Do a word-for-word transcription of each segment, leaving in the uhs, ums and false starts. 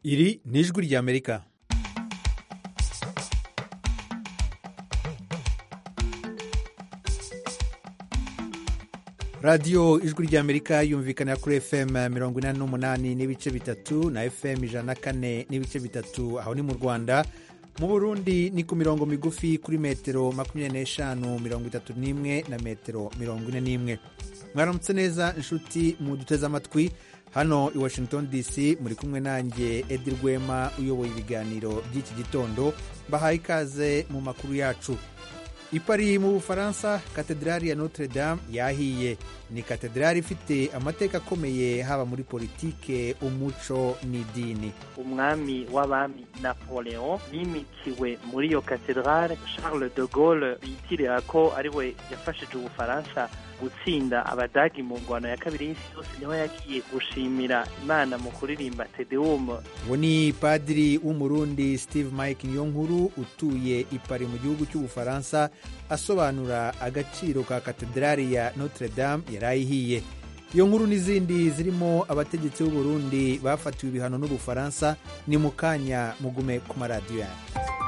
Iri ni ijwi ry'Amerika. radiyo ijwi ry'Amerika yumvikana kuri F M mirongo inani n'umunani n'ibice bitatu na F M ijana na kane n'ibice bitatu aho ni mu Rwanda. Mu Burundi ni ku mirongo migufi kuri metero makumyabiri n'eshanu mirongo itatu n'imwe na metero mirongo ine n'imwe. Mwaramutse neza inshuti mu duteze amatwi. Hano i Washington D C muri kumwe nanjye Edi Rwema uyoboye ibiganiro by'iki gitondo. Bahaye ikaze mu makuru yacu. I Paris mu Bufaransa, katedrali ya Notre Dame yahiye. Ni katedrali ifite amateka akomeye haba muri politike, umuco n'idini. Umwami w'abami Napoleon yimikiwe muri iyo katedrali. Charles de Gaulle bitirira ko ari we yafashije Ubufaransa gutsinda abadagi mu ngwano ya kabiri y'isi yose, niho yagiye gushimira Imana mu kuririmba Te Deum. Uwo ni padiri w'umurundi Steve Mike Niyonkuru utuye i Paris mu gihugu cy'Ubufaransa, asobanura agaciro ka katedrali ya Notre Dame yarayihiye. Iyo nkuru n'izindi zirimo abategetsi b'u Burundi bafatiwe ibihano n'Ubufaransa ni mu kanya, mugume ku maradiyo yanyu.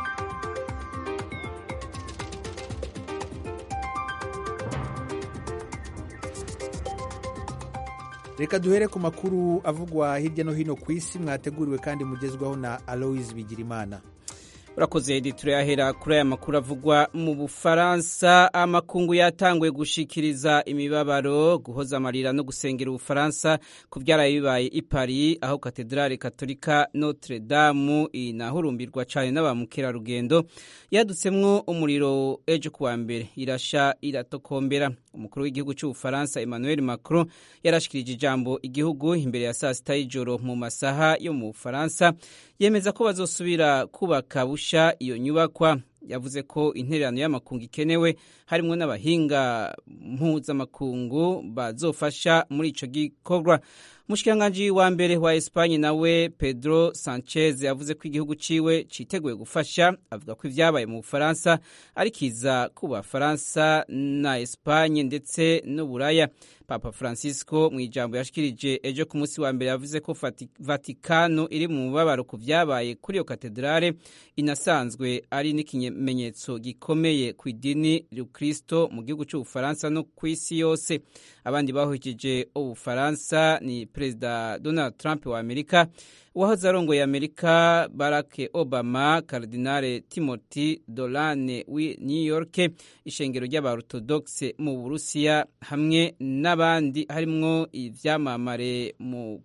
Reka duhere ku makuru avugwa hirya no hino ku isi, mwateguriwe kandi mugezwaho na Aloise Bigirimana. Urakoze Edi, turayahera kuri aya makuru avugwa mu Bufaransa. Amakungu yatanguye gushikiriza imibabaro, guhoza amarira no gusengera Ubufaransa ku byaraye bibaye i Paris, aho katedrali katolika Notre Dame inahurumbirwa cyane n'abamukerarugendo yadutsemwo umuriro ejo kuwa mbere, irasha iratokombera. Umukuru w'igihugu cy'Ubufaransa Emmanuel Macron yarashikirije ijambo igihugu imbere ya saa sita y'ijoro mu masaha yo mu Bufaransa, yemeza ko bazosubira kubaka busha iyo nyubakwa. Yavuze ko intererano y'amakungu ikenewe, harimo n'abahinga mpuzamakungu bazofasha muri ico gikorwa. Mushikiranganji wa mbere wa Espanye nawe Pedro Sanchez yavuze ko igihugu ciwe citeguye gufasha. Avuga ko ivyabaye mu Bufaransa ari kiza ku Bafaransa na Espanye ndetse n'Uburaya. Papa Francisco mu ijambo yashikirije ejo ku munsi wa mbere yavuze ko Vatikano iri mu mubabaro ku vyabaye kuri iyo katedrale, inasanzwe ari n'ikimenyetso gikomeye ku idini y'Ukristo mu gihugu cy'Ubufaransa no ku isi yose. Abandi bahukije Ubufaransa ni Perezida Donald Trump wa Amerika, uwahoze arongoye Amerika Barack Obama, Kardinale Timothy Dolan wi New York, ishengero ry'Abarothodoxe mu Burusiya, hamwe n'abandi harimwo ivyamamare mu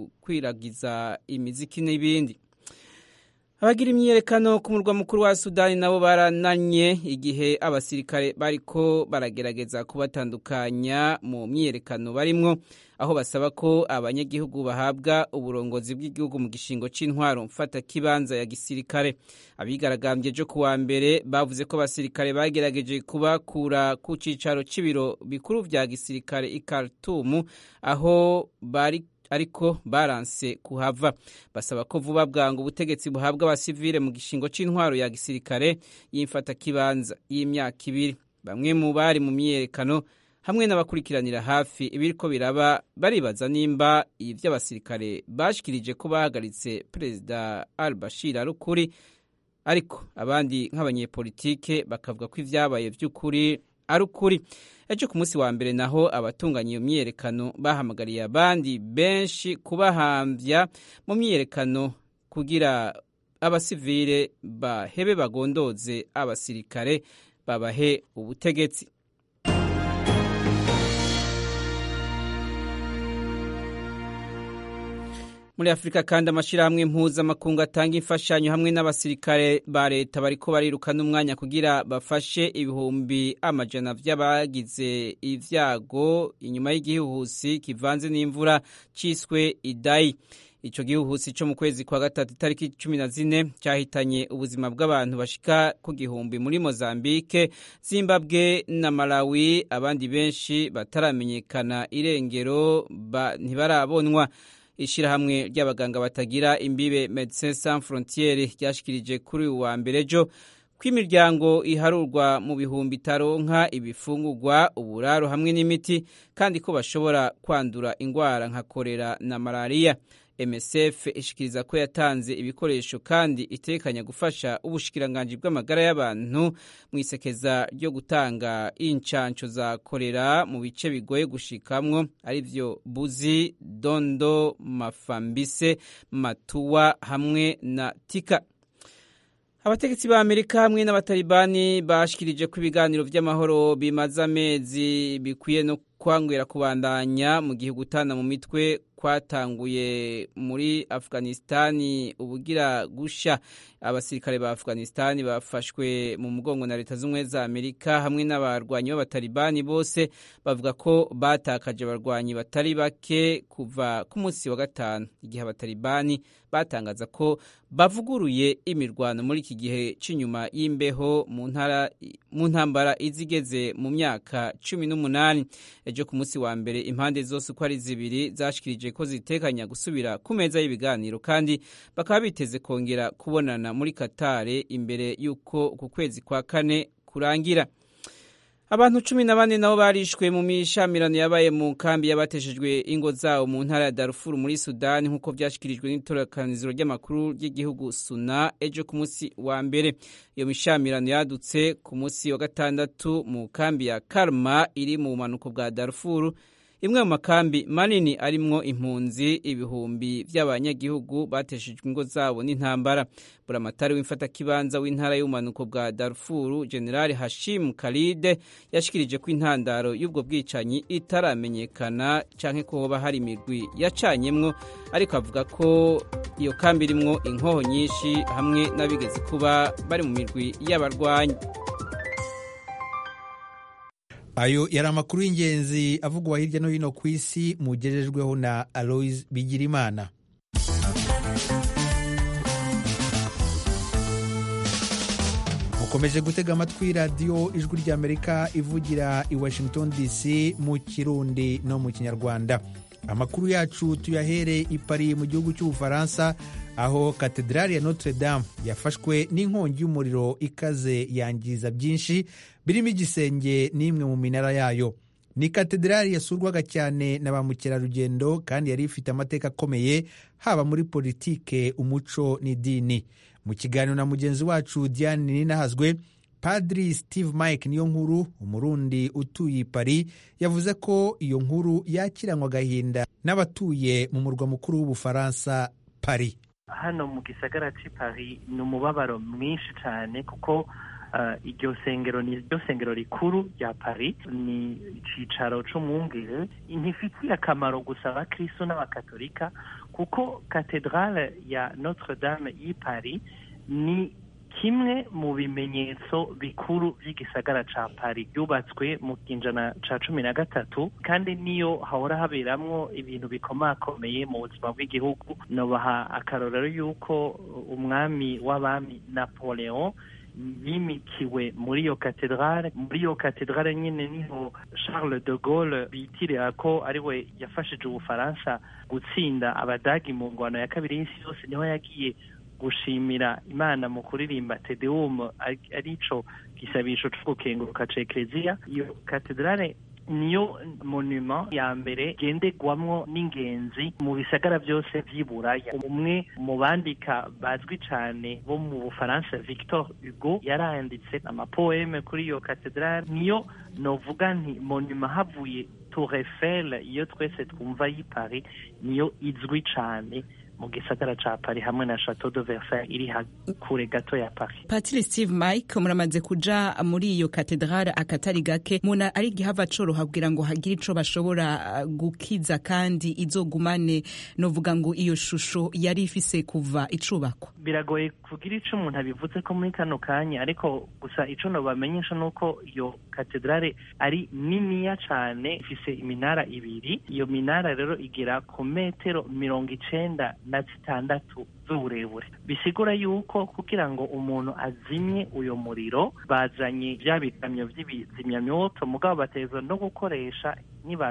kwiragiza imiziki n'ibindi. Abagira imyiyerekano ku murwa mukuru wa Sudani nabo barananye igihe abasirikare bariko baragerageza kubatandukanya mu myiyerekano barimwo, aho basaba ko abanyagihugu bahabwa uburongozi bw'igihugu mu gishingo c'intwaro mfata kibanza ya gisirikare. Abigaragambye ejo kuwa mbere bavuze ko abasirikare bagerageje kubakura ku cicaro c'ibiro bikuru vya gisirikare i Khartoum, aho bari ariko baranse kuhava. Basaba ko vuba bwangu ubutegetsi buhabwa abasivile mu gishingo c'intwaro ya gisirikare y'imfata kibanza y'imyaka ibiri. Bamwe mu bari mu myiyerekano hamwe n'abakurikiranira hafi ibiriko biraba baribaza nimba ivyo abasirikare bashikirije ko bahagaritse Perezida al-Bashir ari ukuri, ariko abandi nk'abanyepolitike bakavuga ko ivyabaye vy'ukuri ari ukuri. Ejo ku munsi wa mbere naho abatunganya iyo myiyerekano bahamagariye abandi benshi kubahamvya mu myiyerekano kugira abasivile bahebe bagondoze abasirikare babahe ubutegetsi. Muri Afrika kandi amashirahamwe mpuzamakungu atanga imfashanyo hamwe n'abasirikare ba leta bariko barirukana umwanya kugira bafashe ibihumbi amajana vy'abagize ivyago inyuma y'igihuhusi kivanze n'imvura ciswe Idai. Ico gihuhusi co mu kwezi kwa gatatu itariki cumi na zine cyahitanye ubuzima bw'abantu bashika ku gihumbi muri Mozambique, Zimbabwe na Malawi. Abandi benshi bataramenyekana irengero ntibarabonwa. Ishirahamwe ry'abaganga batagira imbibe Médecins Sans Frontières ryashikirije kuri uwa mbere ejo ko imiryango iharurwa mu bihumbi taronka ibifungurwa, uburaro hamwe n'imiti, kandi ko bashobora kwandura ingwara nka kolera na malaria. M S F ishikiriza ko yatanze ibikoresho kandi itekanya gufasha ubushikiranganji bw'amagara y'abantu mu isekeza ryo gutanga incanco za kolera mu bice bigoye gushikamwo arivyo Buzi, Dondo, Mafambise, Matuwa hamwe na Tika. Abategetsi ba Amerika hamwe n'abatalibani bashikirije ko ibiganiro vy'amahoro bimaze amezi bikwiye no kwangwira kubandanya mu gihe gutana mu mitwe kwatanguye muri Afghanistani ubugira gusha. Abasirikare ba Afghanistani bafashwe mu mugongo na leta z'umwe za Amerika hamwe n'abarwanyi b'abatalibani bose bavuga ko batakaje abarwanyi batari bake kuva ku munsi wa gatanu, igihe abatalibani batangaza ko bavuguruye imirwano muri iki gihe c'inyuma y'imbeho mu ntara mu ntambara izigeze mu myaka cumi n'umunani. Ejo ku munsi wa mbere impande zose uko ari zibiri zashikirije ko zitekanya gusubira ku meza y'ibiganiro kandi bakaba biteze kongera kubonana muri Katare imbere y'uko ku kwezi kwa kane kurangira. Abantu cumi na bane nabo barishwe mu mishamirano yabaye mu kambi yabateshejwe ingo zabo mu ntara ya Darfur muri Sudani nk'uko vyashikirijwe n'itorokaniziro ry'amakuru ry'igihugu Suna ejo ku munsi wa mbere. Iyo mishamirano yadutse ku munsi wa gatandatu mu kambi ya Karma iri mu bumanuko bwa Darfur, imwe mu makambi manini arimwo impunzi ibihumbi vy'abanyagihugu bateshejwe ingo zabo n'intambara. Buramatari w'imfata kibanza w'intara y'ubumanuko bwa Darfur, General Hashim Khalid, yashikirije ko intandaro y'ubwo bwicanyi itaramenyekana canke ko hoba hari imigwi yacanyemwo, ariko avuga ko iyo kambi irimwo inkoho nyinshi hamwe n'abigeze kuba bari mu mirwi y'abarwanyi. Ayo yari amakuru y'ingenzi avugwa hirya no hino ku isi mugejejweho na Aloys Bigirimana. Mukomeje gutega amatwi radiyo Ijwi ry'Amerika ivugira i Washington D C mu Kirundi no mu Kinyarwanda. Amakuru yacu tuyahere i Paris mu gihugu cy'Ubufaransa, aho katedrali ya Notre Dame yafashwe n'inkongi y'umuriro ikaze yangiza byinshi birimo igisenge n'imwe mu minara yayo. Ni katedrali yasurwaga cyane na ba mukerarugendo kandi yari ifite amateka akomeye haba muri politike, umuco n'idini. Mu kiganiro na mugenzi wacu Diane Ninahazwe, Padri Steve Mike Niyonkuru, umurundi utuye i Paris, yavuze ko iyo nkuru yakiranywa agahinda n'abatuye mu murwa mukuru w'Ubufaransa Paris. Hano mu gisagara ci Paris ni umubabaro mwinshi cyane kuko uh, iryo sengero ni iryo sengero rikuru rya Paris, ni icicaro c'umwungere, ntifitiye akamaro gusa abakristo n'abakatolika kuko katedrale ya Notre Dame y'i Paris ni kimwe mu bimenyetso bikuru by'igisagara ca Paris. Yubatswe mu kinjana ca cumi na gatatu kandi niyo hahora haberamwo ibintu bikomakomeye mu buzima bw'igihugu. Nobaha akarorero yuko umwami w'abami Napoleon yimikiwe muri iyo katedrale. Muri iyo katedrale nyine niho Charles de Gaulle bitirira ko ariwe yafashije Ubufaransa gutsinda abadagi mu ngwano ya kabiri y'isi yose, niho yagiye gushimira Imana mu kuririmba Te Deum, arico gisabisho cyo gukenguruka ca Eklezia. Iyo katedrale niyo monument ya mbere gendegwamwo n'ingenzi mu bisagara byose vy'Iburaya. Umwe mu bandika bazwi cyane bo mu Bufaransa, Victor Hugo, yaranditse amapoeme kuri iyo katedrale. Niyo novuga nti monument havuye Tour Eiffel iyo twese twumva y'i Paris, niyo izwi cyane mu gisagara ca Paris hamwe na Chateau de Versailles iri kure gato ya Paris. Patri Steve Mike, muramaze kuja muri iyo katedrale akatari gake, muna ari gihava coroha kugira ngo hagire ico bashobora gukiza kandi izogumane, novuga ngo iyo shusho yari ifise kuva icubakwa? Biragoye kugira ico umuntu abivuze ko muri kano kanya, ariko gusa ico no bamenyesha nuko iyo katedrale ari niniya cane, ifise iminara ibiri. Iyo minara rero igira ku metero mirongo icenda na zitandatu z'uburebure. Bisigura yuko kugira ngo umuntu azimye uyo muriro bazanye vya bikamyo vy'ibizimyamyoto, mugabo batezwa no gukoresha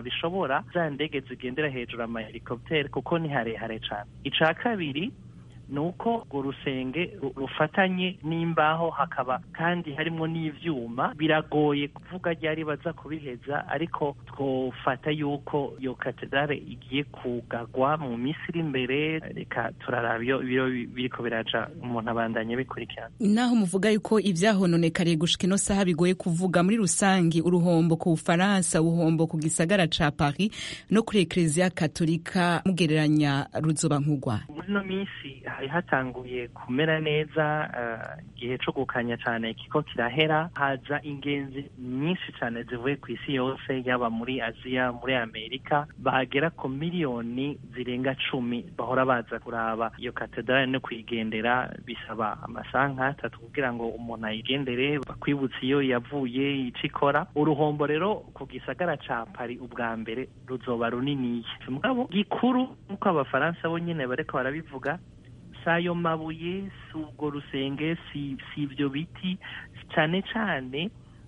nibabishobora za ndege zigendera hejuru ama helicopter kuko ni harehare cane. Ica kabiri nuko urwo rusenge rufatanye n'imbaho hakaba kandi harimo n'ivyuma. Biragoye kuvuga ryari baza kubiheza, ariko twofata yuko iyo katedrale igiye kugagwa mu minsi iri imbere. Reka turaraba iyo ibiro biriko biraja, umuntu abandanye bikurikirana. Naho muvuga yuko ivyahononekariye gushika ino saha bigoye kuvuga, muri rusangi uruhombo ku Bufaransa, uruhombo ku gisagara ca Paris no kuri Eklezia Katolika mugereranya ruzoba nkugwa? Muri no minsi hari hatanguye kumera neza, igihe uh, co gukanya cane kiko kirahera, haza ingenzi nyinshi cane zivuye ku isi yose, yaba muri Aziya, muri Amerika, bagera ku miliyoni zirenga cumi bahora baza kuraba iyo katedrale no kuyigendera. Bisaba amasaha nk'atatu kugira ngo umuntu ayigendere, bakwibutsa iyo yavuye, ico ikora. Uruhombo rero ku gisagara ca Paris ubwa mbere ruzoba runiniye, mugabo gikuru nk'uko abafaransa bo nyene bariko barabivuga, sayo mabuye, si ubwo rusenge, si si ivyo biti, cane cane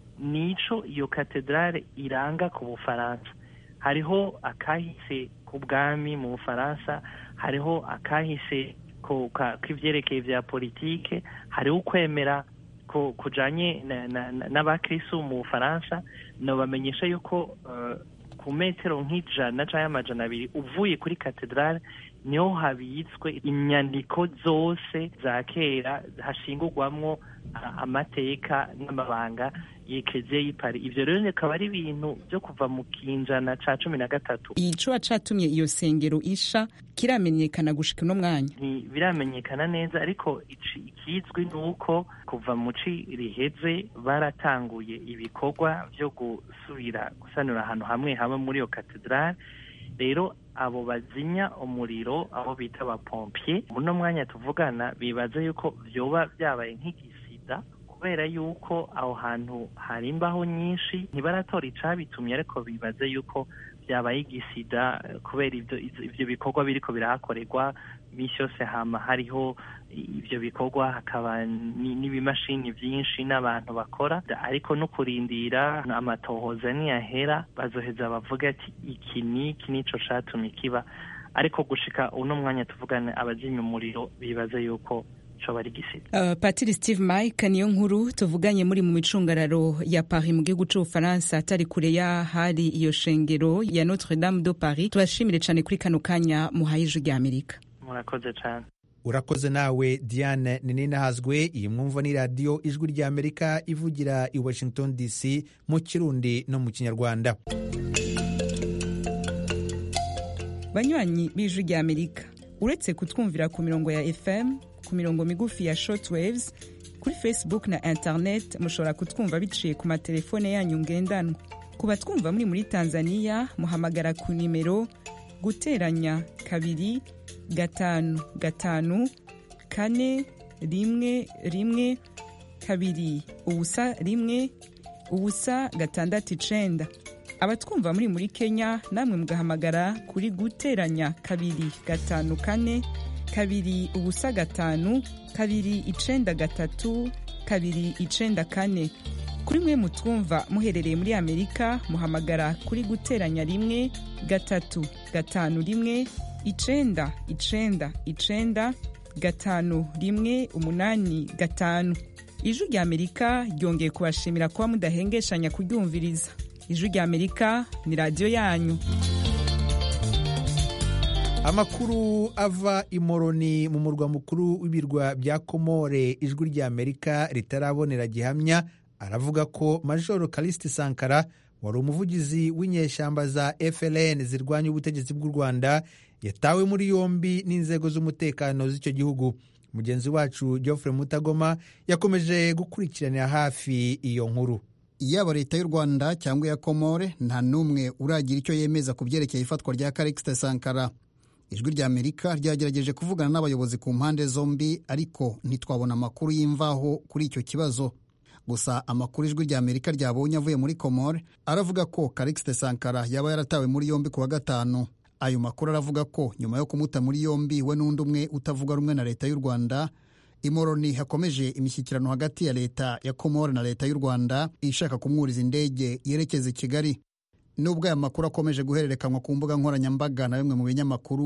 nico iyo katedrale iranga ku Bufaransa. Hariho akahise ku bwami mu Bufaransa, hariho akahise ko kivyerekeye vya politike, hariho ukwemera ko kujanye n'abakristo mu Bufaransa. No bamenyesha yuko uh, ku metero nk'ijana canke amajana abiri uvuye kuri katedrale niho habitswe inyandiko zose za kera hashingurwamwo amateka n'amabanga y'Eklezia y'i Paris. Ivyo rero bikaba ari ibintu vyo kuva mu kinjana ca cumi na gatatu. Ico catumye iyo sengero isha kiramenyekana gushika no mwanya? Biramenyekana neza, ariko ikizwi nuko kuva mu ci riheze baratanguye ibikorwa vyo gusubira gusanura ahantu hamwe hamwe muri iyo katedrale. Rero abo bazinya umuriro, abo bita aba pompier, muno mwanya tuvugana bibaza yuko vyoba vyabaye nk'igisida, kubera yuko aho hantu hari imbaho nyinshi. Ntibaratora icabitumye, ariko bibaza yuko vyabaye igisida kubera ivyo ivyo bikorwa biriko birahakorerwa misi yose. Hama hariho ivyo bikorwa, hakaba n'ibimashini vyinshi n'abantu bakora, ariko no kurindira amatohoza niyahera bazoheza bavuga ati iki niki nico catumye kiba. Ariko gushika uno mwanya tuvugana abazinya umuriro bibaza yuko Uh, Patiri Steve Mike niyo nkuru tuvuganye muri mu micungararo ya Paris mu gihugu c'Ubufaransa, atari kure ya hari iyo shengero ya Notre Dame de Paris. Turashimire cane kuri kano kanya muhaye ijwi rya Amerika. Murakoze cane. Urakoze nawe Diane Ninahazwe. Iyi mwumva ni radio ijwi rya Amerika ivugira i Washington D C mu Kirundi no mu Kinyarwanda. Banywanyi b'ijwi rya Amerika, uretse kutwumvira ku mirongo ya F M, ku mirongo migufi ya shortwaves, kuri Facebook na internet mushobora kutwumva biciye ku matelefone yanyu ngendanwa. Ku batwumva muri muri Tanzania muhamagara ku nimero guteranya kabiri gatanu gatanu kane rimwe rimwe kabiri ubusa rimwe ubusa gatandatu icenda. Abatwumva muri muri Kenya namwe mugahamagara kuri guteranya kabiri gatanu kane kabiri ubusa gatanu kabiri icenda gatatu kabiri icenda kane. Kuri mwe mutwumva muherereye muri Amerika muhamagara kuri guteranya rimwe gatatu gatanu rimwe icenda icenda icenda gatanu rimwe umunani gatanu. Ijwi rya Amerika ryongeye kubashimira kuba mudahengeshanya kuryumviriza. Ijwi rya Amerika ni radio yanyu. Amakuru ava i Moroni mu murwa mukuru w'ibirwa bya Komore ijwi rya Amerika ritarabonera gihamya aravuga ko Major Callixte Sankara wari umuvugizi w'inyeshyamba za F L N zirwanya ubutegetsi bw'u Rwanda yatawe muri yombi n'inzego z'umutekano z'icyo gihugu. Mugenzi wacu Geoffrey Mutagoma yakomeje gukurikiranira hafi iyo nkuru. Yaba leta y'u Rwanda cyangwa ya Komore nta numwe uragira icyo yemeza ku byerekeye ifatwa rya Callixte Sankara. Ijwi rya Amerika ryagerageje kuvugana n'abayobozi ku mpande zombi, ariko ntitwabona amakuru y'imvaho kuri icyo kibazo. Gusa amakuru ijwi rya Amerika ryabonye avuye muri Komore aravuga ko Callixte Sankara yaba yaratawe muri yombi kuwa gatanu. Ayo makuru aravuga ko nyuma yo kumuta muri yombi we n'undi umwe utavuga rumwe na leta y'u Rwanda, i Moroni hakomeje imishyikirano hagati ya leta ya Komore na leta y'u Rwanda ishaka kumwuriza indege yerekeza i Kigali. Nubwo aya makuru akomeje guhererekanwa ku mbuga nkoranyambaga na bimwe mu binyamakuru,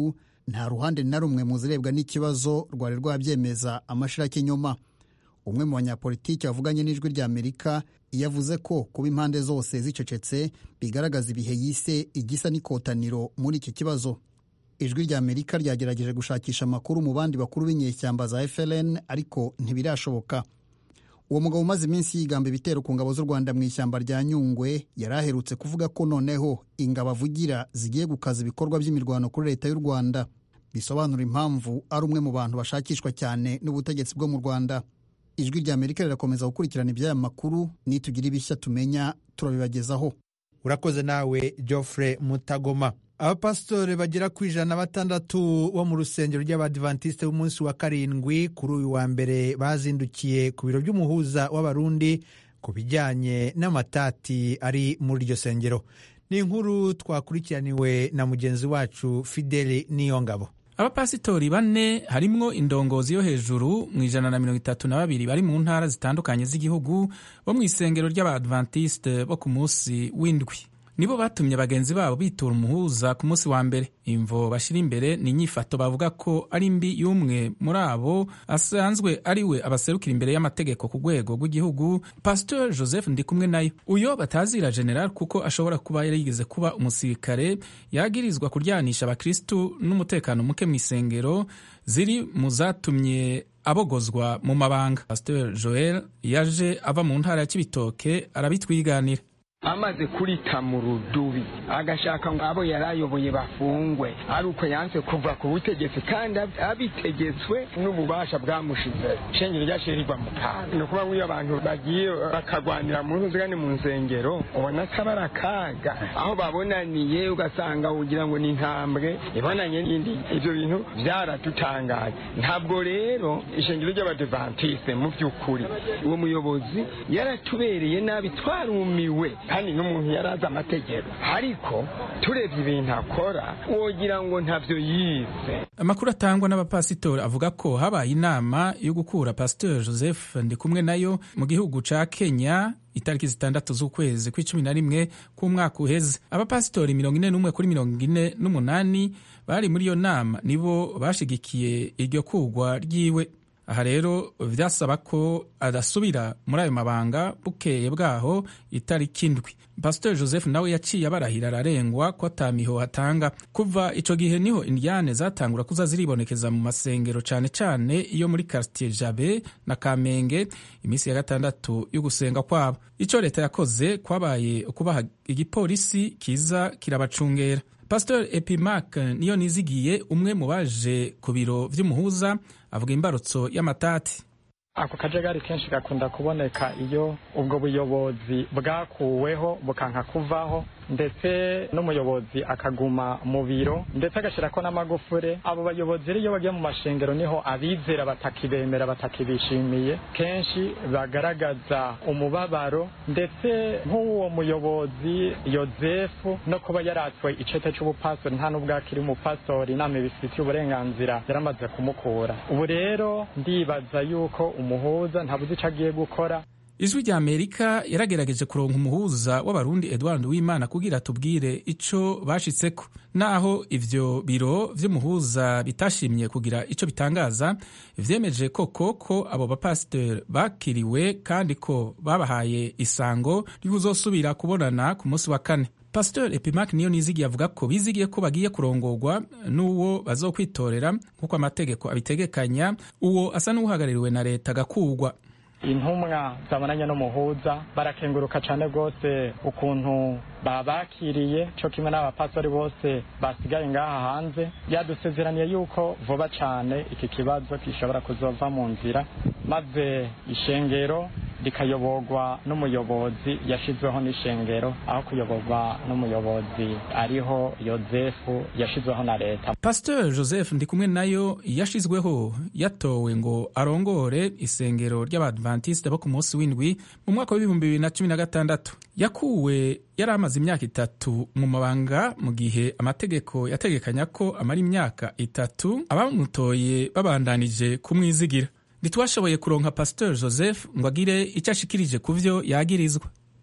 nta ruhande na rumwe mu zirebwa n'ikibazo rwari rwabyemeza amashiraki nyuma. umwe mu banyapolitiki bavuganye n'ijwi rya Amerika yavuze ko kuba impande zose zicecetse bigaragaza ibihe yise igisa n'ikotaniro muri iki kibazo. Ijwi rya Amerika ryagerageje gushakisha amakuru mu bandi bakuru b'inyeshyamba za F L N ariko ntibirashoboka. Uwo mugabo umaze iminsi yigamba ibitero ku ngabo z'u Rwanda mu ishyamba rya Nyungwe yari aherutse kuvuga ko noneho ingabo avugira zigiye gukaza ibikorwa by'imirwano kuri leta y'u Rwanda. Bisobanura impamvu ari umwe mu bantu bashakishwa cyane n'ubutegetsi bwo mu Rwanda. Ijwi rya Amerika rirakomeza gukurikirana iby'aya makuru, nitugira ibishya tumenya turabibagezaho. Urakoze nawe Geoffrey Mutagoma. Abapasitore bagera ku ijana na batandatu bo mu rusengero ry'Abadiventiste b'umunsi wa karindwi kuri uyu wa mbere bazindukiye ku biro by'umuhuza w'Abarundi ku bijyanye n'amatati ari muri iryo sengero. Ni inkuru twakurikiraniwe na mugenzi wacu Fidele Niyongabo. Abapasitori bane harimwo indongozi yo hejuru mu ijana na mirongo itatu na babiri bari mu ntara zitandukanye z'igihugu bo mu isengero ry'Abadventiste bo ku munsi w'indwi nibo batumye bagenzi babo bitura umuhuza ku munsi wa mbere. Imvo bashira imbere ni inyifato bavuga ko ari mbi y'umwe muri abo asanzwe ari we abaserukira imbere y'amategeko ku rwego rw'igihugu, Pastor Joseph Ndikumwe nayo. Uyo batazira general kuko ashobora kuba yarigeze kuba umusirikare yagirizwa kuryanisha abakristu n'umutekano muke mu isengero ziri mu zatumye abogozwa mu mabanga. Pastor Joel yaje ava mu ntara ya Cibitoke arabitwiganira. Amaze kurita mu rudubi agashaka ngo abo yarayoboye bafungwe ari uko yanse kuva ku butegetsi kandi abitegetswe n'ububasha bwamushize shengero ryashirirwa mu kaga. No kuba wiyo abantu bagiye bakagwanira mu nzugane mu nsengero ubona kabara kaga aho babonaniye ugasanga ugira ngo ni ntambwe ibonanye n'indi. Ibyo bintu byaratutangaje. Ntabwo rero ishengero ry'Abadventiste mu by'ukuri uwo muyobozi yaratubereye nabi, twarumiwe kandi n'umuntu yaraza amategeko, ariko turebye ibintu akora wogira ngo ntavyo yize. Amakuru atangwa n'abapasitori avuga ko habaye inama yo gukura Pastor Joseph Ndikumwe nayo mu gihugu ca Kenya itariki zitandatu z'ukwezi kw'icumi na rimwe k'umwaka uheze. Abapasitori mirongo ine n'umwe kuri mirongo ine n'umunani bari muri iyo nama nibo bashigikiye iryo kugwa ryiwe. Aha rero vyasaba ko adasubira muri ayo mabanga bukeye bwaho itariki indwi. Pastor Joseph nawe yaciye abarahira ararengwa ko atamiho hatanga. Kuva ico gihe niho indyane zatangura kuza ziribonekeza mu masengero cane cane iyo muri quartier Jabe na Kamenge imisi ya gatandatu yo gusenga kwabo. Ico leta yakoze kwabaye kubaha igipolisi kiza kirabacungera. Pastor Epimac niyo nizigiye umwe mu baje ku biro vy'umuhuza avuga imbarutso y'amatati. Ako kajagari kenshi gakunda kuboneka iyo ubwo buyobozi bwakuweho bukanka kuvaho, ndetse n'umuyobozi akaguma mu biro ndetse agashirako n'amagufure. Abo bayobozi iyo bagiye mu mashengero niho abizera batakibemera batakibishimiye, kenshi bagaragaza umubabaro. Ndetse nk'uwo muyobozi Yozefu no kuba yaratswe icete c'ubupastori nta n'ubwo akiri umupastori, inama ibifitiye uburenganzira yaramaze kumukura. Ubu rero ndibaza yuko umuhuza ntabuze ico agiye gukora. Ijwi rya Amerika yaragerageje kuronka umuhuza w'Abarundi Edouard Uwimana kugira tubwire ico bashitseko. Naho ivyo biro vy'umuhuza bitashimye kugira ico bitangaza, vyemeje koko ko abo bapasiteri bakiriwe kandi ko babahaye isango ry'uzosubira kubonana ku munsi wa kane. Pastor Epimac niyo nizigiye avuga ko bizigiye ko bagiye kurongorwa n'uwo bazokwitorera kuko amategeko abitegekanya, uwo asa n'uhagarariwe na leta gakugwa. Intumwa zabonanye n'umuhuza barakenguruka cyane rwose ukuntu babakiriye, cyo kimwe n'abapastori bose basigaye ngaha hanze. Yadusezeraniye yuko vuba cyane iki kibazo kishobora kuzova mu nzira, maze ishengero rikayoborwa n'umuyobozi yashizweho n'ishengero aho kuyoborwa n'umuyobozi ariho Yozefu yashizweho na leta. Pastor Joseph Ndikumwe nayo yashizweho yatowe ngo arongore isengero ry'Abadventiste bo ku munsi w'indwi mu mwaka w'ibihumbi bibiri na cumi na gatandatu. Yakuwe yari amaze imyaka itatu mu mabanga mu gihe amategeko yategekanya ko amara imyaka itatu abamutoye babandanije kumwizigira. Ntitwashoboye kuronka Pastor Joseph ngo agire icyo ashikirije ku vyo yagirizwa.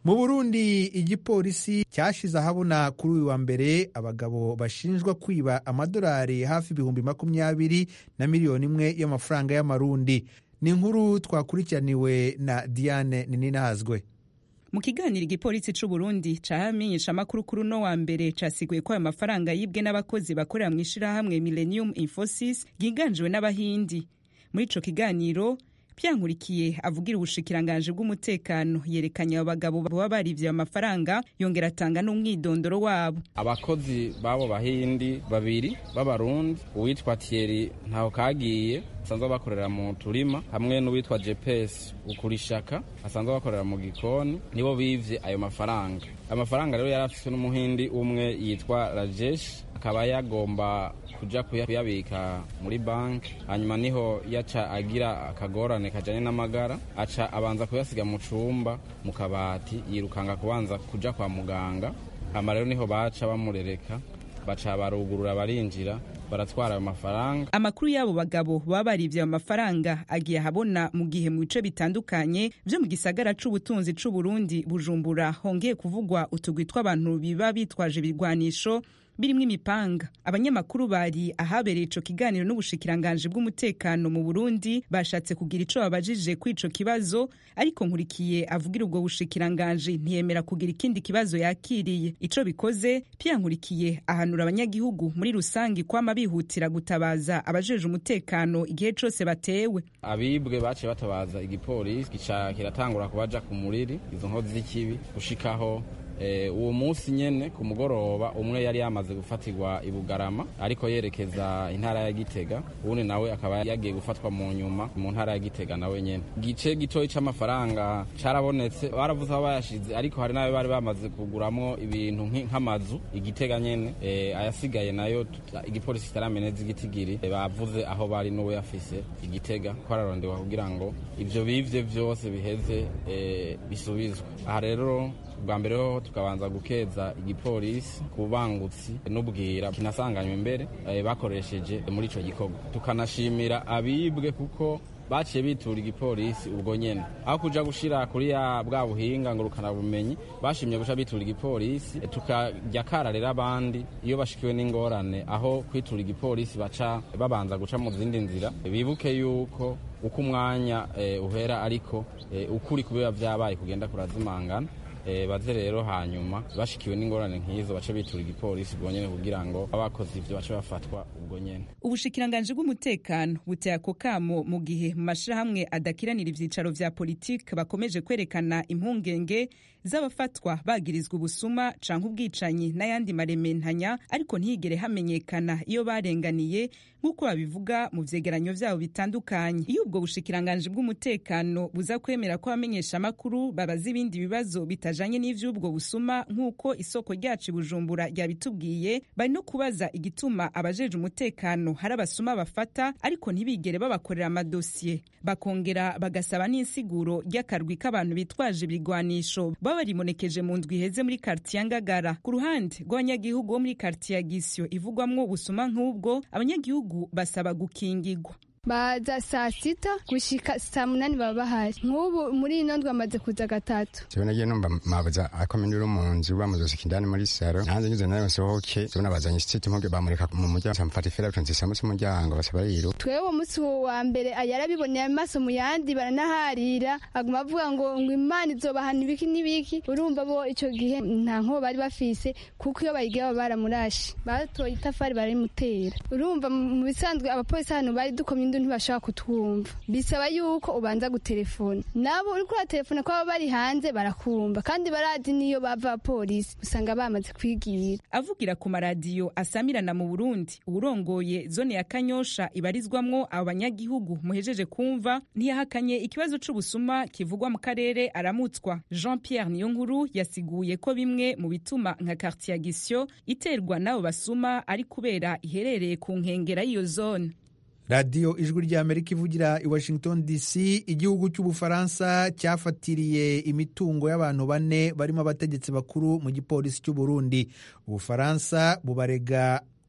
mu Burundi igipolisi cyashize ahabona kuri uyu wa mbere abagabo bashinjwa kwiba amadolari hafi ibihumbi makumyabiri na miliyoni imwe y'amafaranga y'amarundi. Ni inkuru twakurikiraniwe na Diane Nininahazwe. Mu kiganiro igipolisi c'u Burundi cahamenyesha amakuru kuri no wa mbere casiguye ko ayo mafaranga yibwe n'abakozi bakorera mu ishirahamwe Millennium Infosys giganjwe n'abahindi. Muri ico kiganiro Pyankurikiye avugira ubushikiranganje bw'umutekano yerekanye abo bagabo baba barivye amafaranga yongera atanga n'umwidondoro wabo. Abakozi babo bahindi babiri b'abarundi uwitwa Thierry ntaho kagiye asanzwe bakorera mu turima hamwe n'uwitwa G P S ukurishaka asanzwe bakorera mu gikoni nibo bivye ayo mafaranga. Amafaranga rero yarafiswe n'umuhindi umwe yitwa Rajesh akaba yagomba kuja kuyabika muri banki hanyuma niho yaca agira akagorane kajanye n'amagara aca abanza kuyasiga mu cumba mu kabati yirukanga kubanza kuja kwa muganga hama rero niho baca bamurereka baca barugurura barinjira baratwara ayo mafaranga. Amakuru y'abo bagabo baba barivye ayo mafaranga agiye habona mu gihe mu bice bitandukanye vyo mu gisagara c'ubutunzi c'u Burundi Bujumbura hongeye kuvugwa utugwi tw'abantu biba bitwaje ibigwanisho birimwo imipanga. Abanyamakuru bari ahabereye ico kiganiro n'ubushikiranganje bw'umutekano mu Burundi bashatse kugira ico babajije ku ico kibazo, ariko Nkurikiye avugira ubwo bushikiranganje ntiyemera kugira ikindi kibazo yakiriye. Ico bikoze Pierre Nkurikiye ahanura abanyagihugu muri rusangi kwama bihutira gutabaza abajeje umutekano igihe cose batewe. Abibwe bace batabaza igipolisi gica kiratangura kubaja ku muriri izo nkozi z'ikibi gushikaho Eh, uwo munsi nyene ku mugoroba umwe yari yamaze gufatirwa i Bugarama ariko yerekeza intara ya Gitega, ubundi nawe akaba yagiye gufatwa mu nyuma mu ntara ya Gitega nawe nyene. Gice gitoyi c'amafaranga carabonetse baravuze aho bayashize, ariko hari nawe bari bamaze kuguramo ibintu nk'amazu Igitega nyene. Eh, ayasigaye nayo igipolisi kitarameneza igitigiri, eh, bavuze aho bari n'uwe yafise Igitega ko ararondewa kugira ngo ivyo bivye vyose biheze eh, bisubizwe. Aha rero bwa mbere ho tukabanza gukeza igipolisi kubangutsi n'ubwira kinasanganywe imbere e, bakoresheje muri ico gikorwa. Tukanashimira abibwe kuko baciye bitura igipolisi ubwo nyene aho kuja gushira kuri ya bwa buhinga ngurukana bumenyi bashimye guca bitura igipolisi. E, tukajya kararera abandi iyo bashikiwe n'ingorane aho kwitura igipolisi baca babanza guca mu zindi nzira. E, bibuke yuko uko umwanya e, uhera ariko e, ukuri kubiba vyabaye kugenda kurazimangana. E, baze rero hanyuma bashikiwe n'ingorane nk'izo bace bitura igipolisi ubwo nyene kugira ngo abakoze ivyo bace bafatwa ubwo nyene. Ubushikiranganje bw'umutekano buteye ako kamo mu gihe mu mashirahamwe adakiranira ivyicaro vya politike bakomeje kwerekana impungenge z'abafatwa bagirizwa ubusuma canke ubwicanyi n'ayandi marementanya, ariko ntiyigere hamenyekana iyo barenganiye nk'uko babivuga mu vyegeranyo vyabo bitandukanye. Iyo ubwo bushikiranganje bw'umutekano buza kwemera ko abamenyesha amakuru babaza ibindi bibazo bitajanye n'ivy'ubwo busuma nk'uko isoko ryacu Bujumbura ryabitubwiye, bari no kubaza igituma abajeje umutekano hari abasuma bafata ariko ntibigere babakorera amadosiye. Bakongera bagasaba n'insiguro ry'akarwi k'abantu bitwaje ibigwanisho baba barimonekeje mu ndwi iheze muri quartier Ngagara. Ku ruhande rw'abanyagihugu bo muri quartier Gisyo ivugwamwo ubusuma nk'ubwo, abanyagihugu basaba gukingirwa. baza saa sita gushika saa munani baba bahari. Nk'ubu muri ino ndwi amaze kuza gatatu. Jewe nagiye numva mabuza akomendera mu nzu bamuzosika indani muri saro. Nanze nyuze nayo nsohoke zona bazanye siti mpuge bamureka mu muryango samfata ifera tunzisa mu muryango basaba rero. Twewe umunsi wa mbere yarabiboneye amaso mu yandi baranaharira aguma avuga ngo ngo Imana izobahana ibiki n'ibiki. Urumva bo ico gihe nta nko bari bafise kuko iyo bayigiye baramurashi batoye itafari barimutera. Urumva mu bisanzwe abapolisi hano bari dukomye ntibashaka kutwumva, bisaba yuko ubanza gutelefona nabo uri kuri telefone ko bari hanze barakumva kandi baradi niyo bava polisi usanga bamaze kwigira. Avugira ku maradiyo asamirana mu Burundi, urongoye zone ya Kanyosha ibarizwamwo abanyagihugu muhejeje kumva ntiyahakanye ikibazo c'ubusuma kivugwa mu karere aramutswa. Jean Pierre Niyonkuru yasiguye ko bimwe mu bituma nka quartier Gisyo iterwa nabo basuma ari kubera iherereye ku nkengera y'iyo zone. radiyo ijwi ry'Amerika ivugira i Washington D C. Igihugu cy'Ubufaransa cyafatiriye imitungo y'abantu bane barimo abategetsi bakuru mu gipolisi cy'u Burundi. Ubufaransa bubarega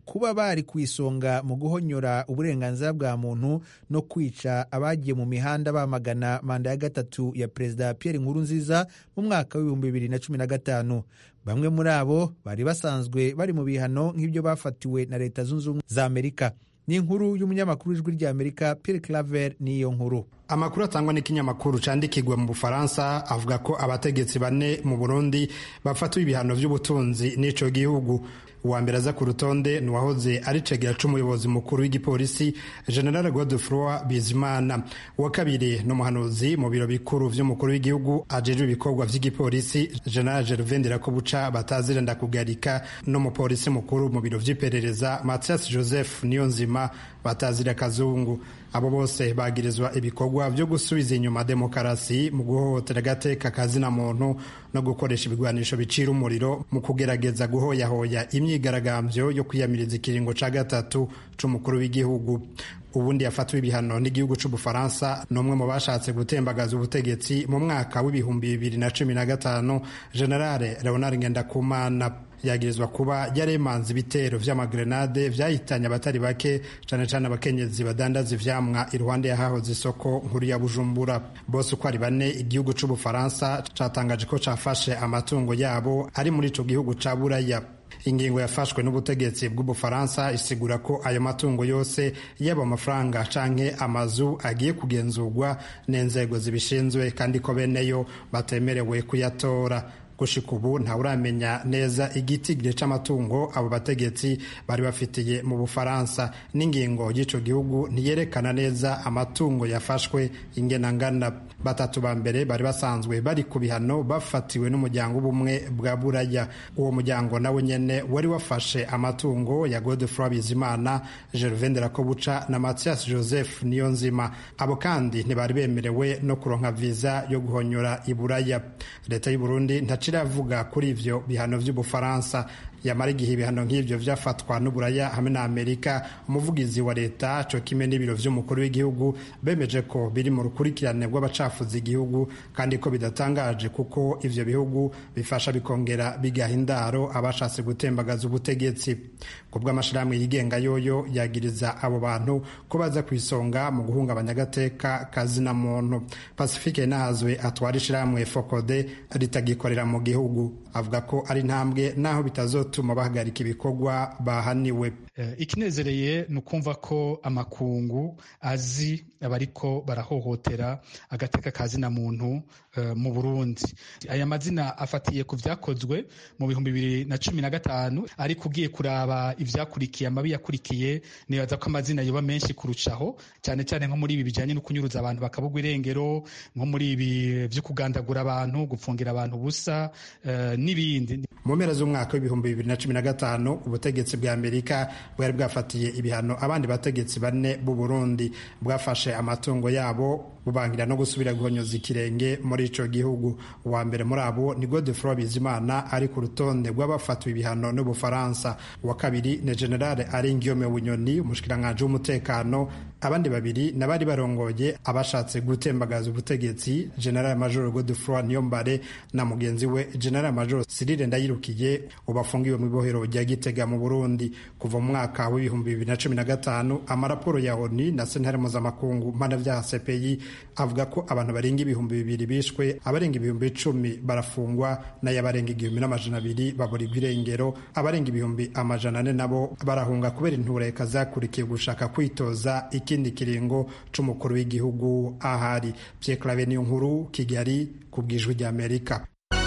kuba bari ku isonga mu guhonyora uburenganzira bwa muntu no kwica abagiye mu mihanda bamagana manda ya gatatu ya perezida Pierre Nkurunziza mu mwaka w'ibihumbi bibiri na cumi na gatanu. Bamwe muri abo bari basanzwe bari mu bihano nk'ibyo bafatiwe na Leta Zunze Ubumwe za Amerika. Ni inkuru y'umunyamakuru w'ijwi rya Amerika Pierre Claver. Niyo nkuru amakuru atangwa n'ikinyamakuru candikirwa mu Bufaransa avuga ko abategetsi bane mu Burundi bafatiwe ibihano vy'ubutunzi n'ico gihugu. Uwa mbere aza ku rutonde ni uwahoze ari cegera c'umuyobozi mukuru w'igipolisi General Godefroid Bizimana. Uwa kabiri ni umuhanuzi mu biro bikuru vy'umukuru w'igihugu ajejwe ibikorwa vy'igipolisi General Gervais Ndirakobuca batazirenda kugarika, n'umupolisi mukuru mu biro vy'iperereza Mathias Joseph Niyonzima batazira kazungu. Abo bose bagirizwa ibikorwa vyo gusubiza inyuma demokarasi mu guhohotera agateka kazina muntu no gukoresha ibigwanisho bicira umuriro mu kugerageza guhoyahoya imyigaragambyo yo kwiyamiriza ikiringo ca gatatu c'umukuru w'igihugu. Ubundi yafatwa ibihano n'igihugu c'Ubufaransa n'umwe mu bashatse gutembagaza ubutegetsi mu mwaka w'ibihumbi bibiri na cumi na gatanu, General Leonard Ngendakumana. Yagirizwa kuba yaremanze ibitero vy'amagrenade vyahitanye abatari bake, cane cane abakenyezi badandaza ivyamwa iruhande yahahoze isoko nkuru ya Bujumbura. Bose uko ari bane, igihugu c'Ubufaransa catangaje ko cafashe amatungo yabo ari muri ico gihugu ca Buraya. Ingingo yafashwe n'ubutegetsi bw'Ubufaransa isigura ko ayo matungo yose yaba amafaranga canke amazu agiye kugenzurwa n'inzego zibishinzwe kandi ko beneyo batemerewe kuyatora. Gushika ubu ntawuramenya neza igitigire c'amatungo abo bategetsi bari bafitiye mu Bufaransa. N'ingingo y'ico gihugu ntiyerekana neza amatungo yafashwe ingena ngana. Batatu ba mbere bari basanzwe bari ku bihano bafatiwe n'umuryango w'ubumwe bwa Buraya. Uwo muryango nawe nyene wari wafashe amatungo ya Godefroid Bizimana, Gervais Ndirakobuca na Mathias Joseph Niyonzima. Abo kandi ntibari bemerewe no kuronka visa yo guhonyora i Buraya. Leta y'u Burundi ntaciravuga kuri ivyo bihano vy'Ubufaransa. Yamara igihe ibihano nk'ivyo vyafatwa n'Uburaya hamwe na Amerika, umuvugizi wa leta co kimwe n'ibiro vy'umukuru w'igihugu bemeje ko biri mu rukurikirane rw'abacafuza igihugu kandi ko bidatangaje kuko ivyo bihugu bifasha bikongera bigaha indaro abashatse gutembagaza ubutegetsi. Kubwo amashirahamwe yigenga yoyo yagiriza abo bantu ko baza kwisonga mu guhungabanya agateka kazina muntu. Pacifique Nahazwe atwara ishirahamwe Focode ritagikorera mu gihugu avuga ko ari ntambwe naho bitazotuma bahagarika ibikorwa bahaniwe. Ikinezereye ni ukumva ko amakungu azi abariko barahohotera agateka kazina muntu mu Burundi. Aya mazina afatiye ku vyakozwe mu bihumbi bibiri na cumi na gatanu, ariko ugiye kuraba ivyakurikiye amabi yakurikiye nibaza ko amazina yoba menshi kurucaho, cyane cyane nko muri ibi bijanye no kunyuruza abantu bakabugwa irengero, nko muri ibi vyo kugandagura abantu, gupfungira abantu busa uh, n'ibindi. Mu mpera z'umwaka w'ibihumbi bibiri na cumi na gatanu ubutegetsi bwa Amerika bwari bwafatiye ibihano abandi bategetsi bane b'u Burundi. Bwafashe amatungo yabo bubangira no gusubira guhonyoza ikirenge muri ico gihugu. Uwa mbere muri abo ni Godefroid Bizimana ari ku rutonde rw'abafatiwe ibihano n'Ubufaransa. Uwa kabiri ni General Aringiome Bunyoni, umushikiranganje w'umutekano. Abandi babiri nabari barongoye abashatse gutembagaza ubutegetsi, General Major Godefroid Niyombare na mugenzi we General Major Cyril Ndayirukiye ubafungiwe mu bohero rya Gitega mu Burundi. Kuva mu mwaka w'ibihumbi bibiri na cumi na gatanu amaraporo ya O N U na sentare mpuzamakungu mpanavyaha C P I avuga ko abantu barenga ibihumbi bibiri bishwe, abarenga ibihumbi icumi barafungwa, nayo abarenga igihumbi n'amajana abiri baburirwa irengero, abarenga ibihumbi amajana ane nabo barahunga kubera intureka zakurikiye gushaka kwitoza ikindi kiringo c'umukuru w'igihugu ahari. Pierre Claver niyo nkuru, Kigali ku bw'ijwi rya Amerika.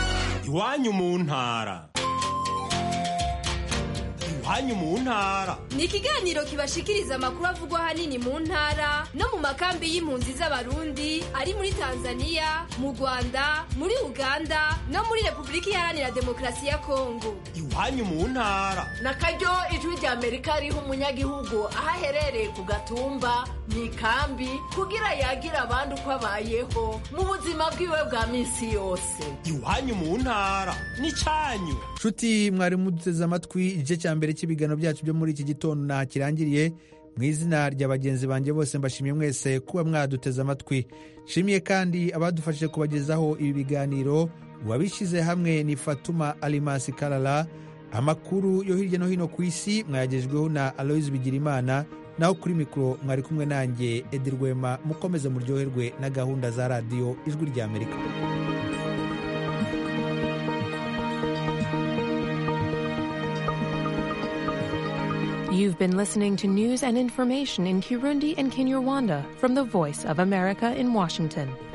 Iwanyu mu ntara. Iwanyu mu ntara ni ikiganiro kibashikiriza amakuru avugwa hanini mu ntara no mu makambi y'impunzi z'abarundi ari muri Tanzania, mu Rwanda, muri Uganda no muri Republika Iharanira Demokarasi ya Kongo. Iwanyu mu ntara na karyo ijwi rya Amerika riha umunyagihugu aho aherereye ku gatumba mu ikambi kugira yagira abandi uko abayeho mu buzima bwiwe bwa minsi yose. Iwanyu mu ntara ni cyanyu. Shuti mwari muduteze amatwi, igice cya mbere cy'ibigano byacu byo muri iki gitondo na kirangiriye. Mu izina rya bagenzi banjye bose mbashimiye mwese kuba mwaduteze amatwi. Shimiye kandi abadufashije kubagezaho ibi biganiro. Uwabishyize hamwe ni Fatuma Alimasi Kalala, amakuru yo hirya no hino ku isi mwayagejweho na Aloys Bigirimana, naho kuri mikoro mwari kumwe nanjye Edi Rwema. mukomeze muryoherwe na gahunda za radiyo Ijwi ry'Amerika. You've been listening to news and information in Kirundi and Kinyarwanda from the Voice of America in Washington.